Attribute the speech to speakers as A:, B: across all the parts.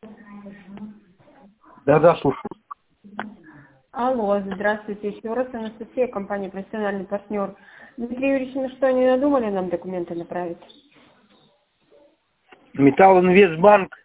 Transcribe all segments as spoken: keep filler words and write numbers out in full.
A: Да-да, слушаю.
B: Алло, здравствуйте. Еще раз Анастасия, компания «Профессиональный партнер». Дмитрий Юрьевич, ну что, не надумали нам документы направить?
A: Металлинвестбанк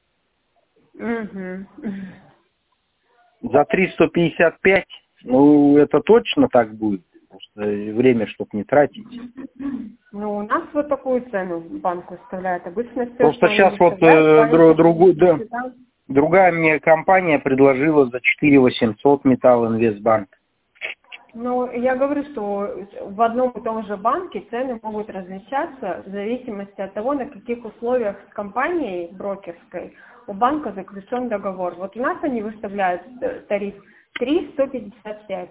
B: Угу.
A: за триста пятьдесят пять. Ну, это точно так будет. Просто время, чтобы не тратить.
B: Ну, у нас вот такую цену банк выставляет. Обычно все,
A: Просто
B: что они
A: сейчас вот
B: выставляют,
A: э, дру-
B: по
A: другу- да, другая мне компания предложила за четыре восемьсот Металлинвестбанк.
B: Ну, я говорю, что в одном и том же банке цены могут различаться в зависимости от того, на каких условиях с компанией брокерской у банка заключен договор. Вот у нас они выставляют э, тариф три сто пятьдесят пять.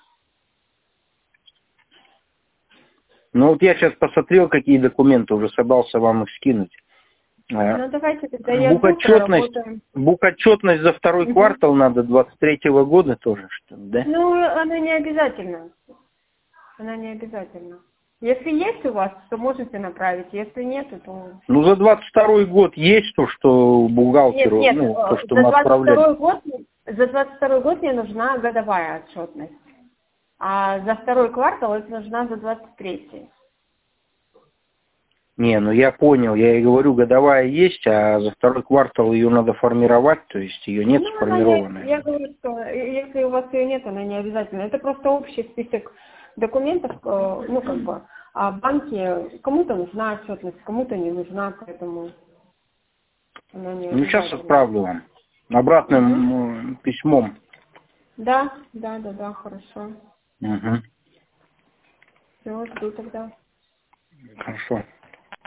A: Ну вот я сейчас посмотрел, какие документы, уже собрался вам их скинуть. Э,
B: Ну, давайте тогда я жду,
A: Бухотчетность,
B: проработаем.
A: бухотчетность за второй
B: Мгм.
A: квартал надо двадцать третьего года тоже, что ли, да?
B: Ну, она не обязательно. Она не обязательно. Если есть у вас, то можете направить. Если нет, то...
A: Ну, за двадцать второй год есть то, что
B: Нет,
A: бухгалтеру,
B: нет,
A: ну, то,
B: э,
A: что
B: за
A: мы
B: двадцать
A: отправляли.
B: второй год, за двадцать второй год мне нужна годовая отчетность. А за второй квартал это нужна за двадцать третий.
A: Не, ну я понял, я и говорю, годовая есть, а за второй квартал ее надо формировать, то есть ее нет
B: Ну, она не,
A: сформированной.
B: я говорю, что если у вас ее нет, она не обязательно. Это просто общий список документов, э, ну, как бы, а банки, кому-то нужна отчетность, кому-то не нужна, поэтому она не
A: Ну, сейчас
B: обязательно.
A: отправлю вам
B: Угу.
A: обратным м, письмом.
B: Да, да, да, да, хорошо.
A: Угу.
B: Все, жду тогда.
A: Хорошо.